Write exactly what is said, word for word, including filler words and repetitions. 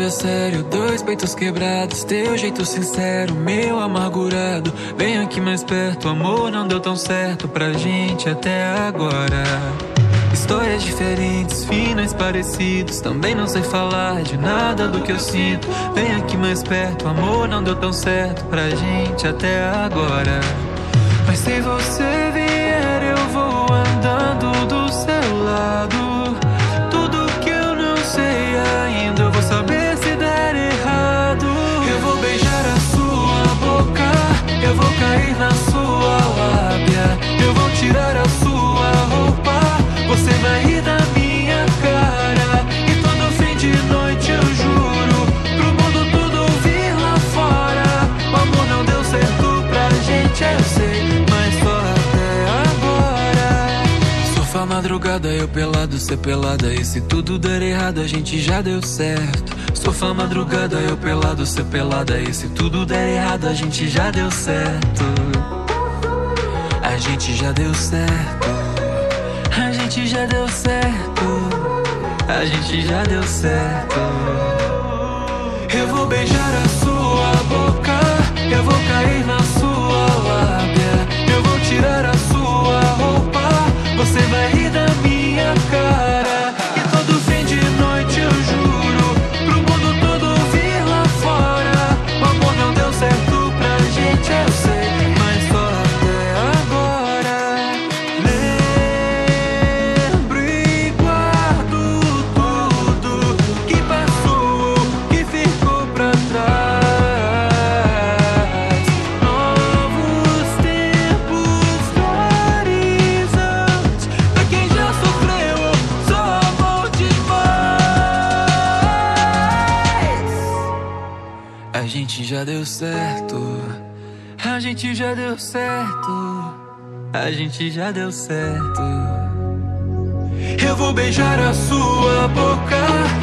é sério, dois peitos quebrados, teu jeito sincero, meu amargurado. Vem aqui mais perto, amor, não deu tão certo pra gente até agora. Histórias diferentes, finais parecidos, também não sei falar de nada do que eu sinto. Vem aqui mais perto, amor, não deu tão certo pra gente até agora. Mas se você vier, eu vou andando do seu lado. Tudo que eu não sei ainda, eu vou saber se der errado. Eu vou beijar a sua boca, eu vou cair na sua lábia. Eu vou tirar a sua roupa, você vai rir da minha cara. E todo fim de noite eu juro pro mundo tudo ouvir lá fora. O amor não deu certo pra gente, eu sei, mas só até agora. Sofá madrugada, eu pelado, cê pelada. E se tudo der errado, a gente já deu certo. Sofá madrugada, eu pelado, cê pelada. E se tudo der errado, a gente já deu certo. A gente já deu certo. A gente já deu certo. A gente já deu certo. Eu vou beijar a sua boca, eu vou cair na sua lábia. Eu vou tirar a sua roupa, você vai rir da minha cara. E todo fim de noite eu juro pro mundo todo ouvir lá fora. O amor não deu certo pra gente, eu sei, mas só até agora. Lembro e guardo tudo que passou, que ficou pra trás. Novos tempos no horizonte, pra quem já sofreu, só amor demais. A gente já deu certo. A gente já deu certo. A gente já deu certo. Eu vou beijar a sua boca,